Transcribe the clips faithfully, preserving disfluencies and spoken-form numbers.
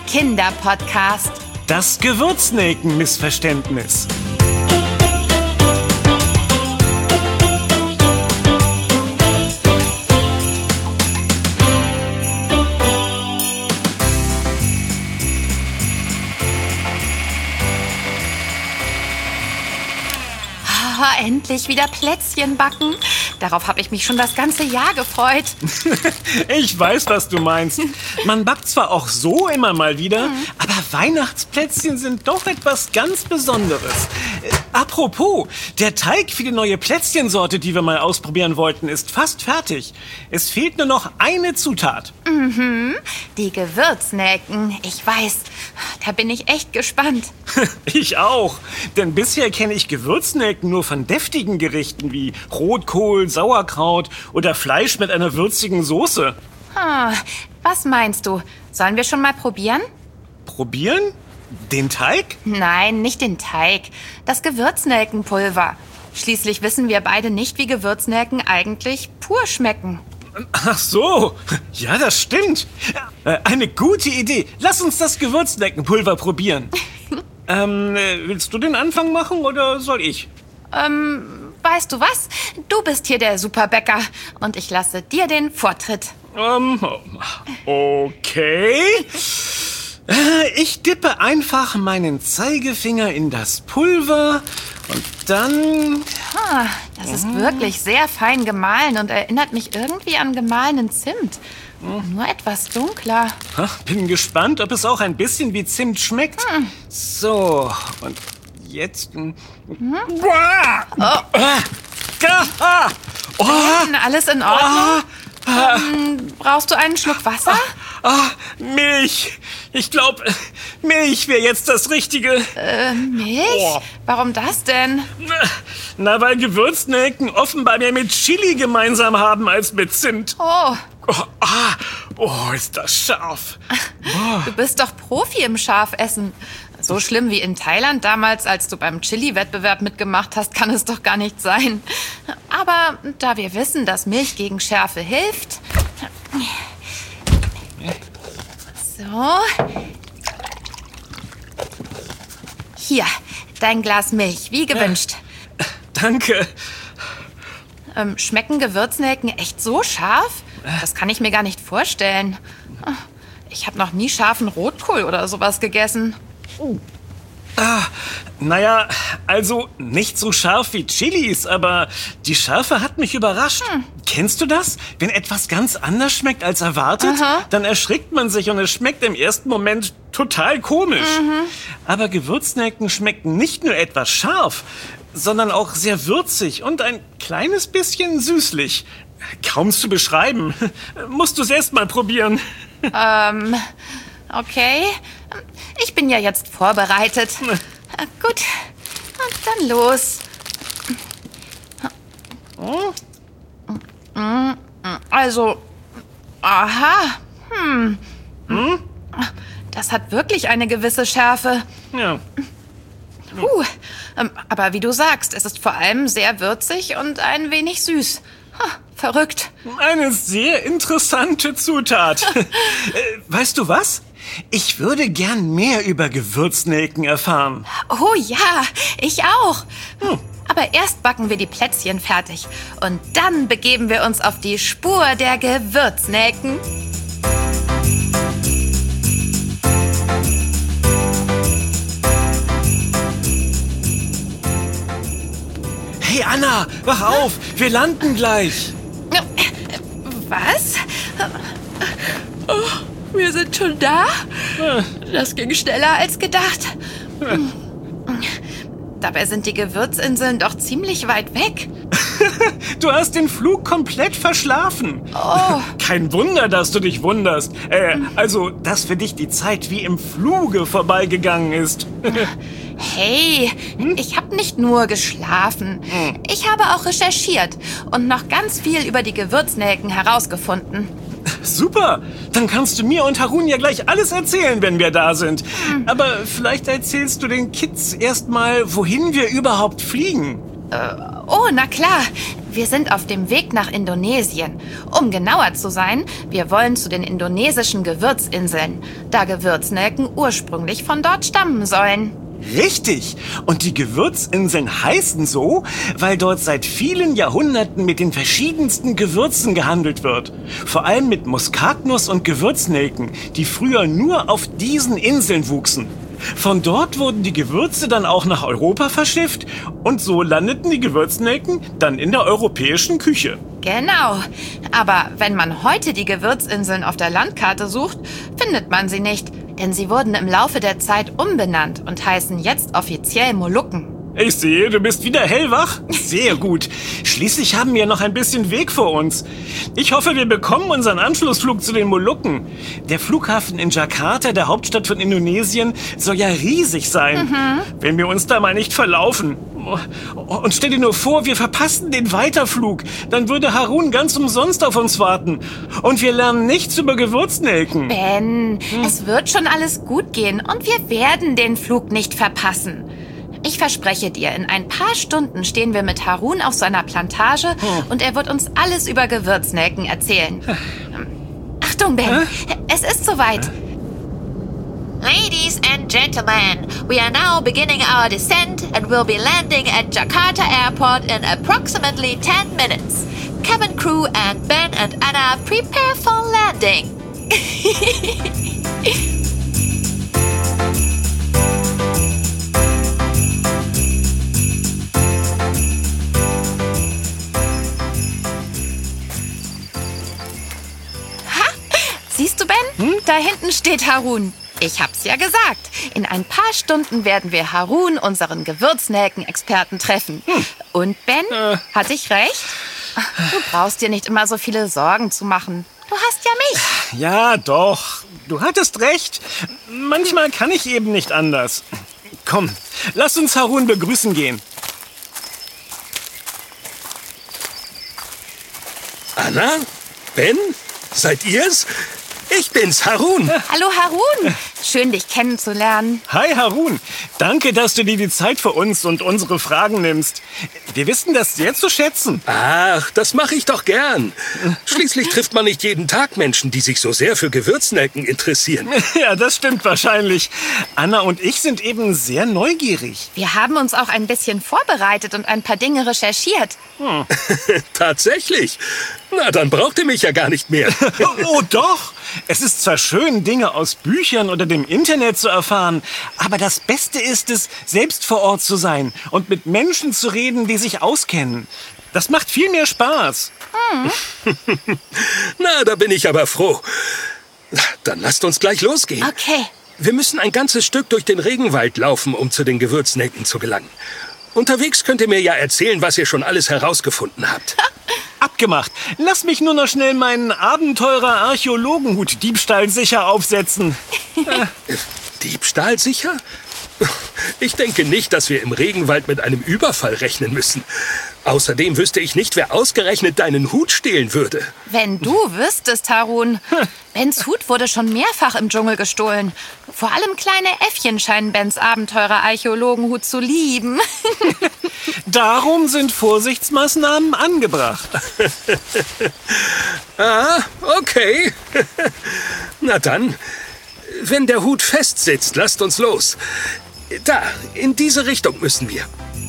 Kinderpodcast. Das Gewürznelken-Missverständnis. Oh, endlich wieder Plätzchen backen. Darauf habe ich mich schon das ganze Jahr gefreut. Ich weiß, was du meinst. Man backt zwar auch so immer mal wieder, mhm. aber Weihnachtsplätzchen sind doch etwas ganz Besonderes. Äh, apropos, der Teig für die neue Plätzchensorte, die wir mal ausprobieren wollten, ist fast fertig. Es fehlt nur noch eine Zutat. Mhm, die Gewürznelken. Ich weiß, da bin ich echt gespannt. Ich auch, denn bisher kenne ich Gewürznelken nur von deftigen Gerichten wie Rotkohl, Sauerkraut oder Fleisch mit einer würzigen Soße. Ah, was meinst du? Sollen wir schon mal probieren? Probieren? Den Teig? Nein, nicht den Teig. Das Gewürznelkenpulver. Schließlich wissen wir beide nicht, wie Gewürznelken eigentlich pur schmecken. Ach so, ja, das stimmt. Eine gute Idee. Lass uns das Gewürznelkenpulver probieren. ähm, willst du den Anfang machen oder soll ich? Ähm, weißt du was? Du bist hier der Superbäcker und ich lasse dir den Vortritt. Ähm, okay. Ich dippe einfach meinen Zeigefinger in das Pulver und dann... Ah, das ist mhm. wirklich sehr fein gemahlen und erinnert mich irgendwie an gemahlenen Zimt. Mhm. Nur etwas dunkler. Bin gespannt, ob es auch ein bisschen wie Zimt schmeckt. Mhm. So, und jetzt... Mhm. Oh. Oh. Alles in Ordnung? Ah. Ähm, brauchst du einen Schluck Wasser? Ah, Milch. Ich glaube, Milch wäre jetzt das Richtige. Äh, Milch? Oh. Warum das denn? Na, weil Gewürznelken offenbar mehr mit Chili gemeinsam haben als mit Zimt. Oh. Oh, ah, oh, ist das scharf. Oh. Du bist doch Profi im Scharfessen. So schlimm wie in Thailand damals, als du beim Chili-Wettbewerb mitgemacht hast, kann es doch gar nicht sein. Aber da wir wissen, dass Milch gegen Schärfe hilft... So. Hier, dein Glas Milch, wie gewünscht. Ja, danke. Ähm, schmecken Gewürznelken echt so scharf? Das kann ich mir gar nicht vorstellen. Ich habe noch nie scharfen Rotkohl oder sowas gegessen. Uh. Ah, naja, also nicht so scharf wie Chilis, aber die Schärfe hat mich überrascht. Hm. Kennst du das? Wenn etwas ganz anders schmeckt als erwartet, Aha. dann erschrickt man sich und es schmeckt im ersten Moment total komisch. Mhm. Aber Gewürznelken schmecken nicht nur etwas scharf, sondern auch sehr würzig und ein kleines bisschen süßlich. Kaum zu beschreiben. Musst du es erst mal probieren. Ähm, okay. Ich bin ja jetzt vorbereitet. Gut, dann los. Also, aha. Hm. Hm? Das hat wirklich eine gewisse Schärfe. Ja. Puh. Aber wie du sagst, es ist vor allem sehr würzig und ein wenig süß. Verrückt. Eine sehr interessante Zutat. Weißt du was? Ich würde gern mehr über Gewürznelken erfahren. Oh ja, ich auch. Hm. Aber erst backen wir die Plätzchen fertig. Und dann begeben wir uns auf die Spur der Gewürznelken. Hey Anna, wach auf, wir landen gleich. Was? Oh, wir sind schon da? Das ging schneller als gedacht. Dabei sind die Gewürzinseln doch ziemlich weit weg. Du hast den Flug komplett verschlafen. Oh. Kein Wunder, dass du dich wunderst. Äh, also, dass für dich die Zeit wie im Fluge vorbeigegangen ist. Hey, hm? ich habe nicht nur geschlafen. Hm. Ich habe auch recherchiert und noch ganz viel über die Gewürznelken herausgefunden. Super, dann kannst du mir und Harun ja gleich alles erzählen, wenn wir da sind. Hm. Aber vielleicht erzählst du den Kids erst mal, wohin wir überhaupt fliegen. Äh, oh, na klar. Wir sind auf dem Weg nach Indonesien. Um genauer zu sein, wir wollen zu den indonesischen Gewürzinseln, da Gewürznelken ursprünglich von dort stammen sollen. Richtig. Und die Gewürzinseln heißen so, weil dort seit vielen Jahrhunderten mit den verschiedensten Gewürzen gehandelt wird. Vor allem mit Muskatnuss und Gewürznelken, die früher nur auf diesen Inseln wuchsen. Von dort wurden die Gewürze dann auch nach Europa verschifft und so landeten die Gewürznelken dann in der europäischen Küche. Genau. Aber wenn man heute die Gewürzinseln auf der Landkarte sucht, findet man sie nicht. Denn sie wurden im Laufe der Zeit umbenannt und heißen jetzt offiziell Molukken. Ich sehe, du bist wieder hellwach. Sehr gut. Schließlich haben wir noch ein bisschen Weg vor uns. Ich hoffe, wir bekommen unseren Anschlussflug zu den Molukken. Der Flughafen in Jakarta, der Hauptstadt von Indonesien, soll ja riesig sein. Mhm. Wenn wir uns da mal nicht verlaufen. Und stell dir nur vor, wir verpassen den Weiterflug. Dann würde Harun ganz umsonst auf uns warten. Und wir lernen nichts über Gewürznelken. Ben, hm. es wird schon alles gut gehen und wir werden den Flug nicht verpassen. Ich verspreche dir, in ein paar Stunden stehen wir mit Harun auf seiner Plantage hm. und er wird uns alles über Gewürznelken erzählen. Achtung, Ben, äh? es ist soweit. Äh? Ladies and gentlemen, we are now beginning our descent and will be landing at Jakarta Airport in approximately ten minutes. Cabin crew and Ben and Anna prepare for landing. Ha! Siehst du, Ben? Hm? Da hinten steht Harun. Ich hab's ja gesagt. In ein paar Stunden werden wir Harun, unseren Gewürznelken-Experten, treffen. Hm. Und Ben, äh. hatte ich recht? Du brauchst dir nicht immer so viele Sorgen zu machen. Du hast ja mich. Ja, doch. Du hattest recht. Manchmal kann ich eben nicht anders. Komm, lass uns Harun begrüßen gehen. Anna? Ben? Seid ihr's? Ich bin's, Harun. Hallo, Harun. Schön, dich kennenzulernen. Hi, Harun. Danke, dass du dir die Zeit für uns und unsere Fragen nimmst. Wir wissen das sehr zu schätzen. Ach, das mache ich doch gern. Schließlich trifft man nicht jeden Tag Menschen, die sich so sehr für Gewürznelken interessieren. Ja, das stimmt wahrscheinlich. Anna und ich sind eben sehr neugierig. Wir haben uns auch ein bisschen vorbereitet und ein paar Dinge recherchiert. Hm. Tatsächlich? Na, dann braucht ihr mich ja gar nicht mehr. Oh, doch. Es ist zwar schön, Dinge aus Büchern oder dem Internet zu erfahren, aber das Beste ist es, selbst vor Ort zu sein und mit Menschen zu reden, die sich auskennen. Das macht viel mehr Spaß. Hm. Na, da bin ich aber froh. Dann lasst uns gleich losgehen. Okay. Wir müssen ein ganzes Stück durch den Regenwald laufen, um zu den Gewürznelken zu gelangen. Unterwegs könnt ihr mir ja erzählen, was ihr schon alles herausgefunden habt. Abgemacht. Lass mich nur noch schnell meinen Abenteurer-Archäologenhut diebstahlsicher aufsetzen. äh, Diebstahlsicher? Ich denke nicht, dass wir im Regenwald mit einem Überfall rechnen müssen. Außerdem wüsste ich nicht, wer ausgerechnet deinen Hut stehlen würde. Wenn du wüsstest, Harun. Bens Hut wurde schon mehrfach im Dschungel gestohlen. Vor allem kleine Äffchen scheinen Bens Abenteurer-Archäologenhut zu lieben. Darum sind Vorsichtsmaßnahmen angebracht. Ah, okay. Na dann, wenn der Hut festsitzt, lasst uns los. Da, in diese Richtung müssen wir.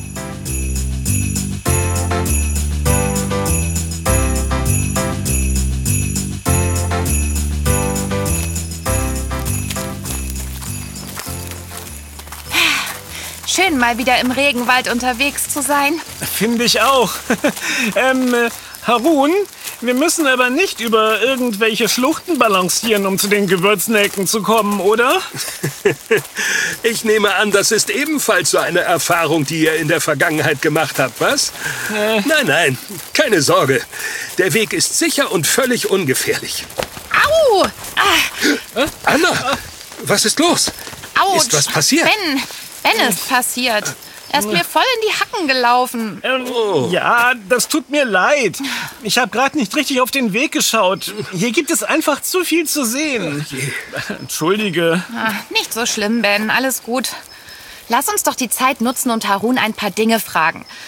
Schön, mal wieder im Regenwald unterwegs zu sein. Finde ich auch. ähm, äh, Harun, wir müssen aber nicht über irgendwelche Schluchten balancieren, um zu den Gewürznelken zu kommen, oder? Ich nehme an, das ist ebenfalls so eine Erfahrung, die ihr in der Vergangenheit gemacht habt, was? Äh. Nein, nein, keine Sorge. Der Weg ist sicher und völlig ungefährlich. Au! Ah. Äh? Anna, was ist los? Autsch. Ist was passiert? Ben, Ben ist passiert. Er ist mir voll in die Hacken gelaufen. Ähm, oh. Ja, das tut mir leid. Ich habe gerade nicht richtig auf den Weg geschaut. Hier gibt es einfach zu viel zu sehen. Oh, entschuldige. Ach, nicht so schlimm, Ben. Alles gut. Lass uns doch die Zeit nutzen und Harun ein paar Dinge fragen.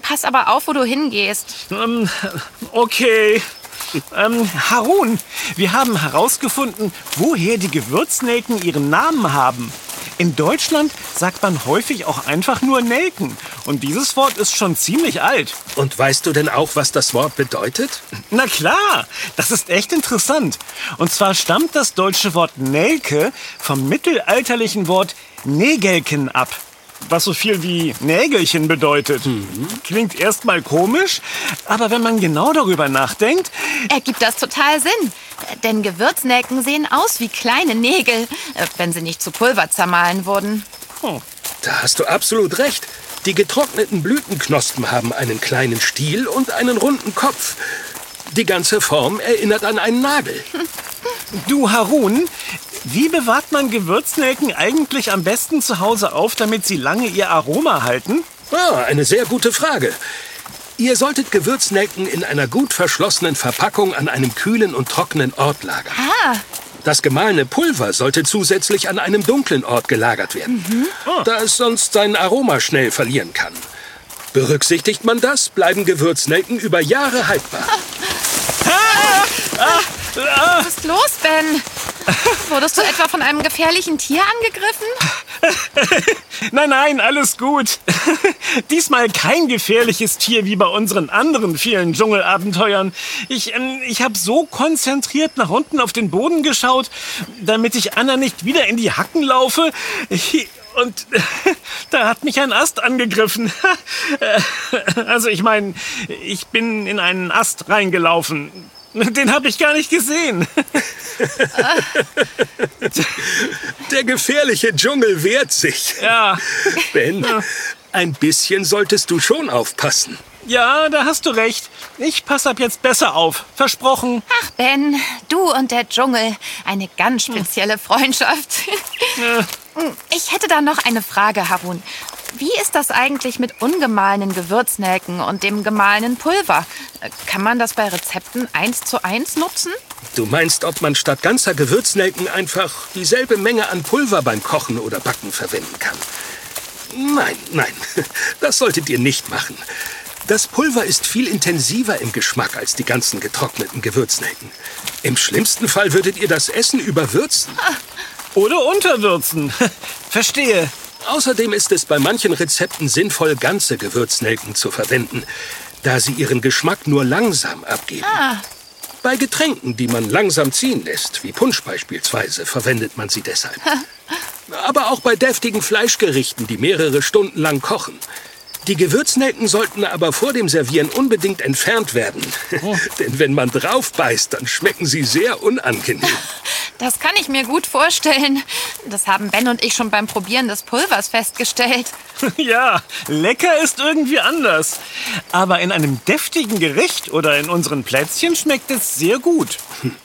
pass aber auf, wo du hingehst. Ähm, okay. Ähm, Harun, wir haben herausgefunden, woher die Gewürznelken ihren Namen haben. In Deutschland sagt man häufig auch einfach nur Nelken. Und dieses Wort ist schon ziemlich alt. Und weißt du denn auch, was das Wort bedeutet? Na klar, das ist echt interessant. Und zwar stammt das deutsche Wort Nelke vom mittelalterlichen Wort Nägelken ab. Was so viel wie Nägelchen bedeutet. Mhm. Klingt erstmal komisch, aber wenn man genau darüber nachdenkt... Ergibt das total Sinn. Denn Gewürznelken sehen aus wie kleine Nägel, wenn sie nicht zu Pulver zermahlen wurden. Oh. Da hast du absolut recht. Die getrockneten Blütenknospen haben einen kleinen Stiel und einen runden Kopf. Die ganze Form erinnert an einen Nagel. Du, Harun, wie bewahrt man Gewürznelken eigentlich am besten zu Hause auf, damit sie lange ihr Aroma halten? Ah, eine sehr gute Frage. Ihr solltet Gewürznelken in einer gut verschlossenen Verpackung an einem kühlen und trockenen Ort lagern. Ah. Das gemahlene Pulver sollte zusätzlich an einem dunklen Ort gelagert werden, mhm. oh. da es sonst sein Aroma schnell verlieren kann. Berücksichtigt man das, bleiben Gewürznelken über Jahre haltbar. Ah. Ah. Was ist los, Ben? Wurdest du etwa von einem gefährlichen Tier angegriffen? Nein, nein, alles gut. Diesmal kein gefährliches Tier wie bei unseren anderen vielen Dschungelabenteuern. Ich, ähm, ich habe so konzentriert nach unten auf den Boden geschaut, damit ich Anna nicht wieder in die Hacken laufe. Und da hat mich ein Ast angegriffen. Also ich meine, ich bin in einen Ast reingelaufen. Den habe ich gar nicht gesehen. Der gefährliche Dschungel wehrt sich. Ja. Ben, ja. Ein bisschen solltest du schon aufpassen. Ja, da hast du recht. Ich passe ab jetzt besser auf. Versprochen. Ach, Ben, du und der Dschungel. Eine ganz spezielle Freundschaft. Ja. Ich hätte da noch eine Frage, Harun. Wie ist das eigentlich mit ungemahlenen Gewürznelken und dem gemahlenen Pulver? Kann man das bei Rezepten eins zu eins nutzen? Du meinst, ob man statt ganzer Gewürznelken einfach dieselbe Menge an Pulver beim Kochen oder Backen verwenden kann? Nein, nein, das solltet ihr nicht machen. Das Pulver ist viel intensiver im Geschmack als die ganzen getrockneten Gewürznelken. Im schlimmsten Fall würdet ihr das Essen überwürzen. Oder unterwürzen. Verstehe. Außerdem ist es bei manchen Rezepten sinnvoll, ganze Gewürznelken zu verwenden, da sie ihren Geschmack nur langsam abgeben. Ah. Bei Getränken, die man langsam ziehen lässt, wie Punsch beispielsweise, verwendet man sie deshalb. Aber auch bei deftigen Fleischgerichten, die mehrere Stunden lang kochen. Die Gewürznelken sollten aber vor dem Servieren unbedingt entfernt werden. Oh. Denn wenn man drauf beißt, dann schmecken sie sehr unangenehm. Das kann ich mir gut vorstellen. Das haben Ben und ich schon beim Probieren des Pulvers festgestellt. Ja, lecker ist irgendwie anders. Aber in einem deftigen Gericht oder in unseren Plätzchen schmeckt es sehr gut.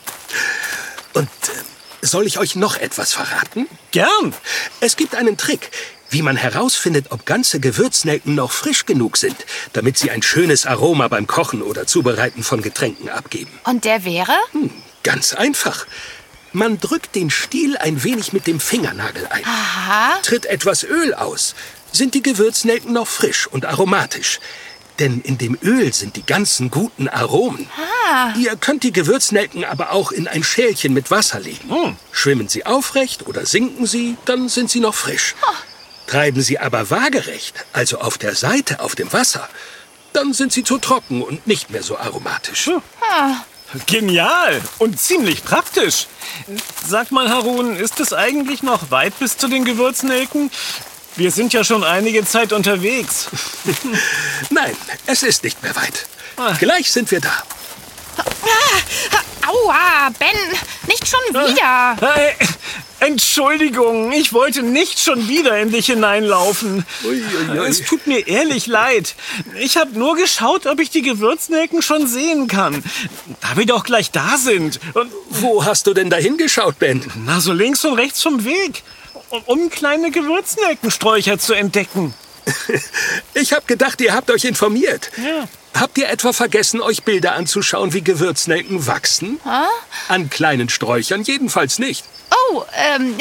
Und äh, soll ich euch noch etwas verraten? Gern. Es gibt einen Trick, wie man herausfindet, ob ganze Gewürznelken noch frisch genug sind, damit sie ein schönes Aroma beim Kochen oder Zubereiten von Getränken abgeben. Und der wäre? Hm, ganz einfach. Man drückt den Stiel ein wenig mit dem Fingernagel ein. Aha. Tritt etwas Öl aus, sind die Gewürznelken noch frisch und aromatisch. Denn in dem Öl sind die ganzen guten Aromen. Ah. Ihr könnt die Gewürznelken aber auch in ein Schälchen mit Wasser legen. Hm. Schwimmen sie aufrecht oder sinken sie, dann sind sie noch frisch. Oh. Treiben sie aber waagerecht, also auf der Seite auf dem Wasser, dann sind sie zu trocken und nicht mehr so aromatisch. Hm. Ah. Genial und ziemlich praktisch. Sag mal, Harun, ist es eigentlich noch weit bis zu den Gewürznelken? Wir sind ja schon einige Zeit unterwegs. Nein, es ist nicht mehr weit. Ah. Gleich sind wir da. Ah, aua, Ben, nicht schon wieder. Hey, Entschuldigung, ich wollte nicht schon wieder in dich hineinlaufen. Ui, ui, ui. Es tut mir ehrlich leid. Ich habe nur geschaut, ob ich die Gewürznelken schon sehen kann. Da wir doch gleich da sind. Und wo hast du denn da hingeschaut, Ben? Na, so links und rechts vom Weg. Um kleine Gewürznelkensträucher zu entdecken. Ich habe gedacht, ihr habt euch informiert. Ja. Habt ihr etwa vergessen, euch Bilder anzuschauen, wie Gewürznelken wachsen? Hä? An kleinen Sträuchern jedenfalls nicht. Oh, ähm,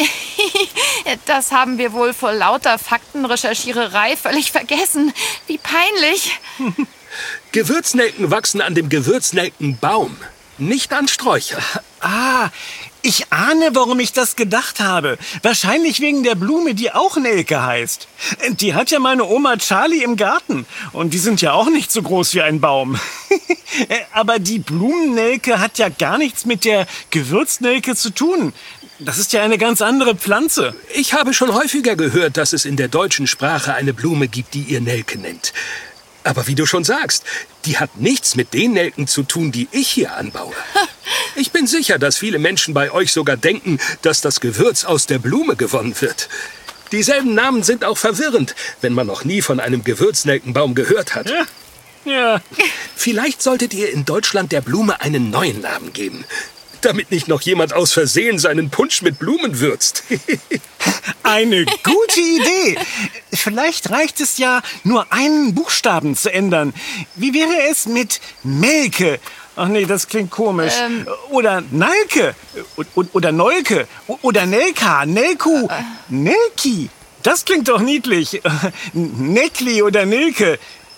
das haben wir wohl vor lauter Faktenrecherchiererei völlig vergessen. Wie peinlich. Gewürznelken wachsen an dem Gewürznelkenbaum, nicht an Sträuchern. Ah, ich ahne, warum ich das gedacht habe. Wahrscheinlich wegen der Blume, die auch Nelke heißt. Die hat ja meine Oma Charlie im Garten. Und die sind ja auch nicht so groß wie ein Baum. Aber die Blumennelke hat ja gar nichts mit der Gewürznelke zu tun. Das ist ja eine ganz andere Pflanze. Ich habe schon häufiger gehört, dass es in der deutschen Sprache eine Blume gibt, die ihr Nelke nennt. Aber wie du schon sagst, die hat nichts mit den Nelken zu tun, die ich hier anbaue. Ich bin sicher, dass viele Menschen bei euch sogar denken, dass das Gewürz aus der Blume gewonnen wird. Dieselben Namen sind auch verwirrend, wenn man noch nie von einem Gewürznelkenbaum gehört hat. Ja. Ja. Vielleicht solltet ihr in Deutschland der Blume einen neuen Namen geben, damit nicht noch jemand aus Versehen seinen Punsch mit Blumen würzt. Eine gute Idee. Vielleicht reicht es ja, nur einen Buchstaben zu ändern. Wie wäre es mit Melke? Ach nee, das klingt komisch. Ähm. Oder Nalke. O- o- Oder Nolke. O- Oder Nelka. Nelku. Nelki. Das klingt doch niedlich. Nekli oder Nilke.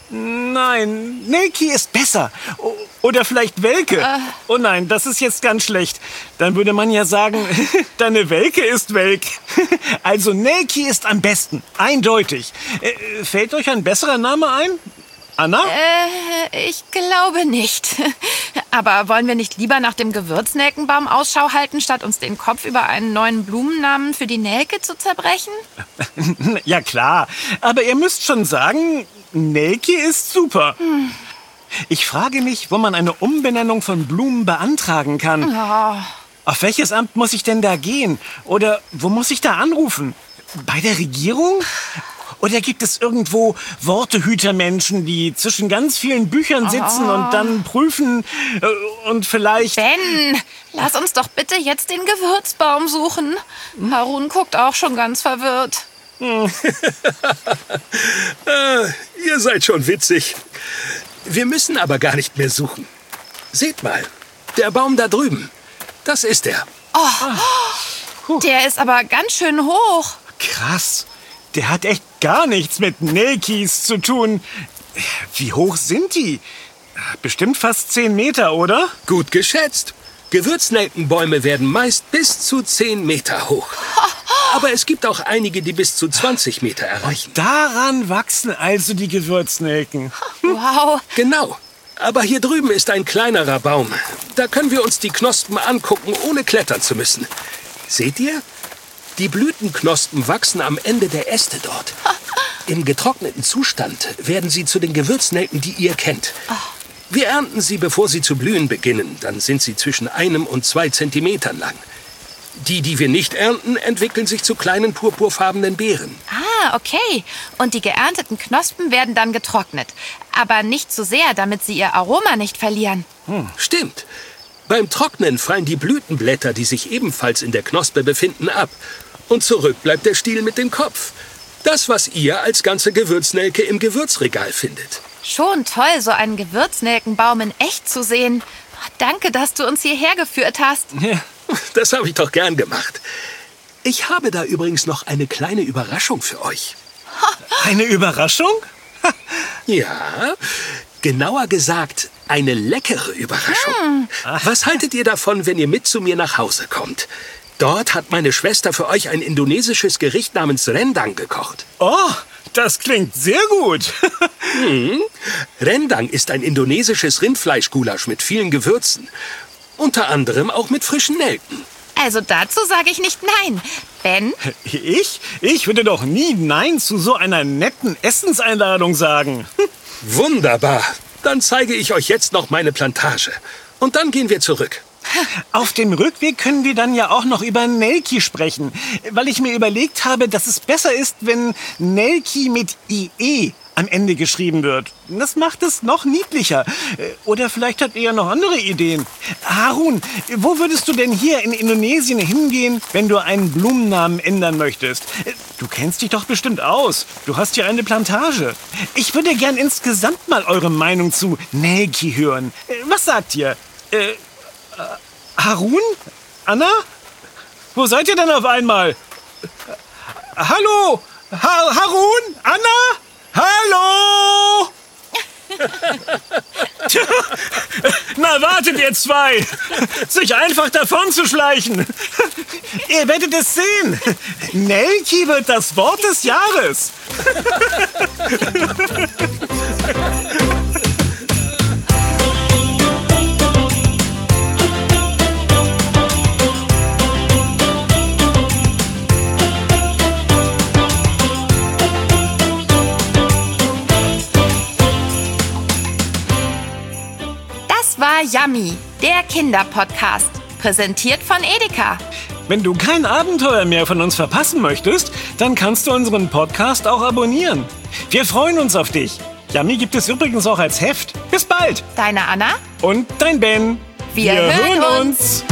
Nein, Nelki ist besser. O- Oder vielleicht Welke. Oh nein, das ist jetzt ganz schlecht. Dann würde man ja sagen, deine Welke ist welk. Also Nelki ist am besten, eindeutig. Äh, fällt euch ein besserer Name ein? Anna? Äh, ich glaube nicht. Aber wollen wir nicht lieber nach dem Gewürznelkenbaum Ausschau halten, statt uns den Kopf über einen neuen Blumennamen für die Nelke zu zerbrechen? Ja klar, aber ihr müsst schon sagen, Nelki ist super. Hm. Ich frage mich, wo man eine Umbenennung von Blumen beantragen kann. Oh. Auf welches Amt muss ich denn da gehen? Oder wo muss ich da anrufen? Bei der Regierung? Oder gibt es irgendwo Wortehütermenschen, die zwischen ganz vielen Büchern sitzen Oh. und dann prüfen äh, und vielleicht... Ben, lass uns doch bitte jetzt den Gewürzbaum suchen. Harun guckt auch schon ganz verwirrt. Ah, ihr seid schon witzig. Wir müssen aber gar nicht mehr suchen. Seht mal, der Baum da drüben. Das ist er. Der ist aber ganz schön hoch. Krass, der hat echt gar nichts mit Nelkis zu tun. Wie hoch sind die? Bestimmt fast zehn Meter, oder? Gut geschätzt. Gewürznelkenbäume werden meist bis zu zehn Meter hoch. Aber es gibt auch einige, die bis zu zwanzig Meter erreichen. Daran wachsen also die Gewürznelken. Wow. Genau. Aber hier drüben ist ein kleinerer Baum. Da können wir uns die Knospen angucken, ohne klettern zu müssen. Seht ihr? Die Blütenknospen wachsen am Ende der Äste dort. Im getrockneten Zustand werden sie zu den Gewürznelken, die ihr kennt. Wir ernten sie, bevor sie zu blühen beginnen. Dann sind sie zwischen einem und zwei Zentimetern lang. Die, die wir nicht ernten, entwickeln sich zu kleinen purpurfarbenen Beeren. Ah, okay. Und die geernteten Knospen werden dann getrocknet. Aber nicht zu sehr, damit sie ihr Aroma nicht verlieren. Stimmt. Beim Trocknen fallen die Blütenblätter, die sich ebenfalls in der Knospe befinden, ab. Und zurück bleibt der Stiel mit dem Kopf. Das, was ihr als ganze Gewürznelke im Gewürzregal findet. Schon toll, so einen Gewürznelkenbaum in echt zu sehen. Danke, dass du uns hierher geführt hast. Ja. Das habe ich doch gern gemacht. Ich habe da übrigens noch eine kleine Überraschung für euch. Eine Überraschung? Ja, genauer gesagt, eine leckere Überraschung. Was haltet ihr davon, wenn ihr mit zu mir nach Hause kommt? Dort hat meine Schwester für euch ein indonesisches Gericht namens Rendang gekocht. Oh, das klingt sehr gut. Rendang ist ein indonesisches Rindfleischgulasch mit vielen Gewürzen. Unter anderem auch mit frischen Nelken. Also dazu sage ich nicht nein. Ben, Ich? Ich würde doch nie Nein zu so einer netten Essenseinladung sagen. Wunderbar. Dann zeige ich euch jetzt noch meine Plantage. Und dann gehen wir zurück. Auf dem Rückweg können wir dann ja auch noch über Nelki sprechen, weil ich mir überlegt habe, dass es besser ist, wenn Nelki mit I E am Ende geschrieben wird. Das macht es noch niedlicher. Oder vielleicht hat er noch andere Ideen. Harun, wo würdest du denn hier in Indonesien hingehen, wenn du einen Blumennamen ändern möchtest? Du kennst dich doch bestimmt aus. Du hast hier eine Plantage. Ich würde gern insgesamt mal eure Meinung zu Nelki hören. Was sagt ihr? Äh, Harun? Anna? Wo seid ihr denn auf einmal? Hallo? Ha- Harun? Anna? Hallo? Na, wartet ihr zwei! Sich einfach davon zu schleichen! Ihr werdet es sehen! Nelki wird das Wort des Jahres! Das war Yummy, der Kinderpodcast, präsentiert von Edeka. Wenn du kein Abenteuer mehr von uns verpassen möchtest, dann kannst du unseren Podcast auch abonnieren. Wir freuen uns auf dich. Yummy gibt es übrigens auch als Heft. Bis bald. Deine Anna? Und dein Ben. Wir hören uns.